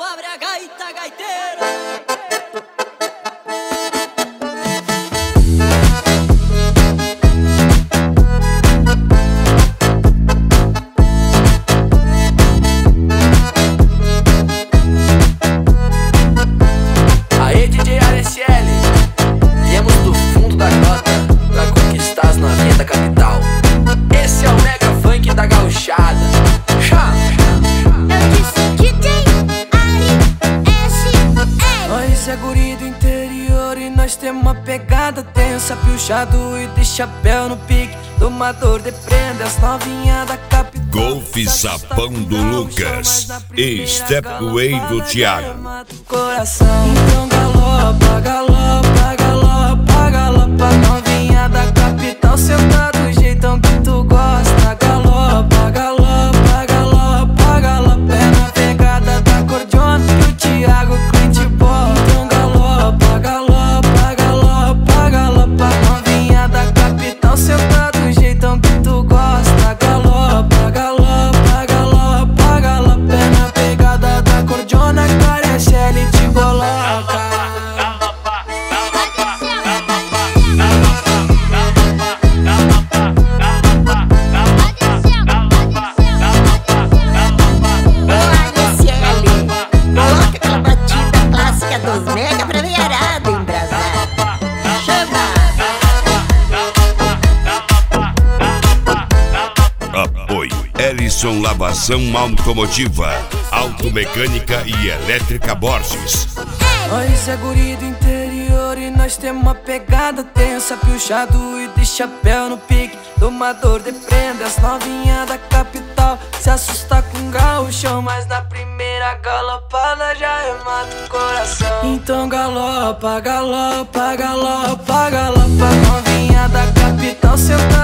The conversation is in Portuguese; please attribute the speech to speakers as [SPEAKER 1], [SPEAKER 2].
[SPEAKER 1] abre a gaita, gaiteiro.
[SPEAKER 2] Aê, DJ ASL, viemos do fundo da grota pra conquistar as novinhas da capital. Esse é o mega funk da gauchada.
[SPEAKER 3] Eu disse DJ ASL.
[SPEAKER 2] Nós é guri do interior e nós temos uma pegada tensa, piochado e de chapéu no pique, domador de prenda, as novinhas da capital.
[SPEAKER 4] Golf Sapão do Lucas e Stepway do Thiago.
[SPEAKER 2] Então galopa, galopa, galopa, galopa, novinha da capital, senta do jeitão que tu gosta. Galopa, galopa, galopa, galopa, é na pegada da cordiona que o Thiago curte bola. Então galopa, galopa, galopa, galopa, novinha da capital, senta do jeitão que tu gosta. Galopa, galopa, galopa, galopa, é na pegada da cordiona que a ASL te coloca.
[SPEAKER 3] Coloca aquela batida clássica dos mega pra veiarada embrasada. Chama!
[SPEAKER 4] Apoio Ellison Lavação Automotiva, Automecânica e Elétrica Borges.
[SPEAKER 2] Nós é guri do interior e nós temos uma pegada tensa, piochado e de chapéu no pique, domador de prenda, as novinhas da capital se assusta com gauchão, mas na primeira galopada já remata o coração. Então galopa, galopa, galopa, galopa, novinha da capital, senta